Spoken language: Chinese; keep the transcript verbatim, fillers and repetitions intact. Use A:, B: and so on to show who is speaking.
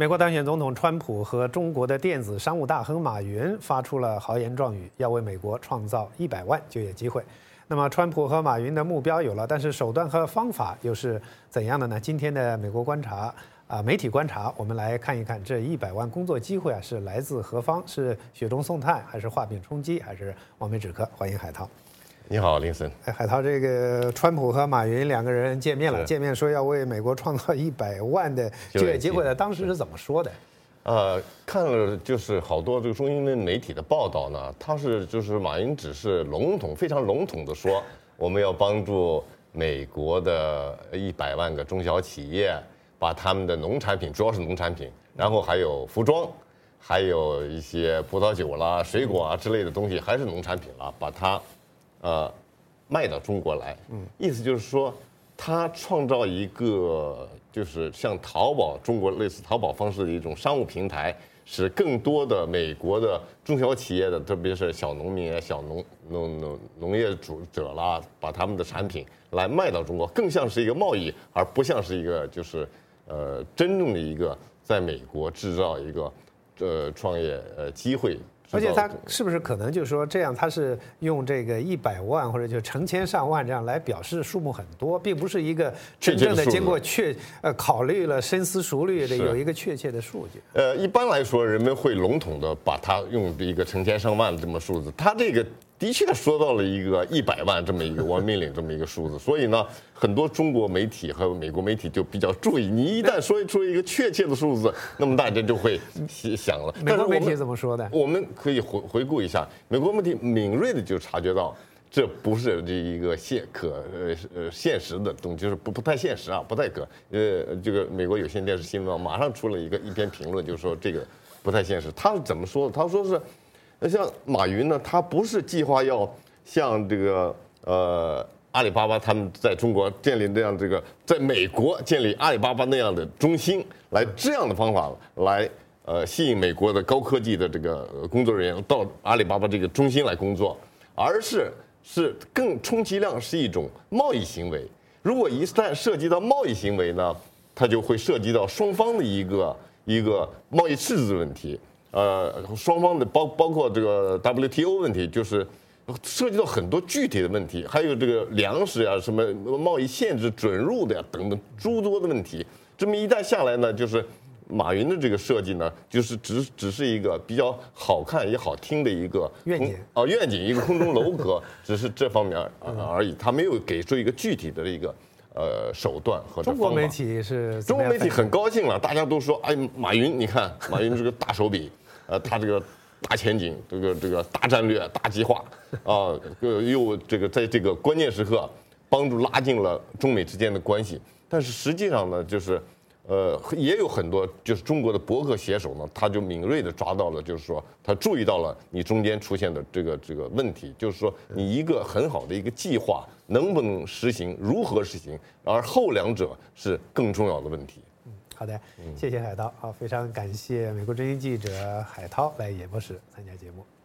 A: 美国当选总统川普和中国的电子商务大亨马云发出了豪言壮语，要为美国创造一百万就业机会。那么，川普和马云的目标有了，但是手段和方法又是怎样的呢？今天的美国观察啊，媒体观察，我们来看一看这一百万工作机会啊是来自何方？是雪中送炭，还是画饼充饥，还是望梅止渴？欢迎海涛。
B: 你好，林森。
A: 哎，海涛，这个川普和马云两个人见面了，见面说要为美国创造一百万的就业机会的，当时是怎么说的？
B: 呃，看了就是好多这个中英文媒体的报道呢，他是就是马云只是笼统、非常笼统的说，我们要帮助美国的一百万个中小企业，把他们的农产品，主要是农产品，然后还有服装，还有一些葡萄酒啦、水果啊之类的东西，还是农产品啦，把它。呃，卖到中国来，嗯，意思就是说，他创造一个就是像淘宝中国类似淘宝方式的一种商务平台，使更多的美国的中小企业的，特别是小农民啊、小农农农农业主者啦，把他们的产品来卖到中国，更像是一个贸易，而不像是一个就是呃真正的一个在美国制造一个呃创业呃机会。
A: 而且他是不是可能就是说这样，他是用这个一百万或者就成千上万这样来表示数目很多，并不是一个真正的经过确呃考虑了深思熟虑的有一个确切的数据。
B: 呃，一般来说，人们会笼统的把它用一个成千上万的这么数字，他这个的确说到了一个一百万这么一个 one million 这么一个数字，所以呢，很多中国媒体和美国媒体就比较注意，你一旦说出一个确切的数字，那么大家就会想了。
A: 美国媒体怎么说的？
B: 我们可以回回顾一下，美国媒体敏锐的就察觉到，这不是这一个现可呃呃现实的东西，就是不不太现实啊，不太可呃这个美国有线电视新闻马上出了一个一篇评论，就是说这个不太现实。他是怎么说的？他说是。那像马云呢，他不是计划要像这个呃阿里巴巴他们在中国建立那样这个，在美国建立阿里巴巴那样的中心，来这样的方法来呃吸引美国的高科技的这个工作人员到阿里巴巴这个中心来工作，而是是更充其量是一种贸易行为。如果一旦涉及到贸易行为呢，它就会涉及到双方的一个一个贸易赤字问题。呃，双方的包包括这个 W T O 问题，就是涉及到很多具体的问题，还有这个粮食呀、什么贸易限制准入的呀等等诸多的问题。这么一旦下来呢，就是马云的这个设计呢，就是只只是一个比较好看也好听的一个
A: 愿景
B: 啊愿景，一个空中楼阁，只是这方面而已，他没有给出一个具体的一个。呃，手段和
A: 中国媒体是
B: 中国媒体很高兴了，大家都说，哎，马云，你看马云这个大手笔，呃，他这个大前景，这个这个大战略、大计划，啊，又这个在这个关键时刻帮助拉近了中美之间的关系。但是实际上呢，就是，呃，也有很多就是中国的博客写手呢，他就敏锐地抓到了，就是说他注意到了你中间出现的这个这个问题，就是说你一个很好的一个计划。能不能实行？如何实行？而后两者是更重要的问题。
A: 嗯，好的，谢谢海涛。好，非常感谢美国之音记者海涛来演播室参加节目。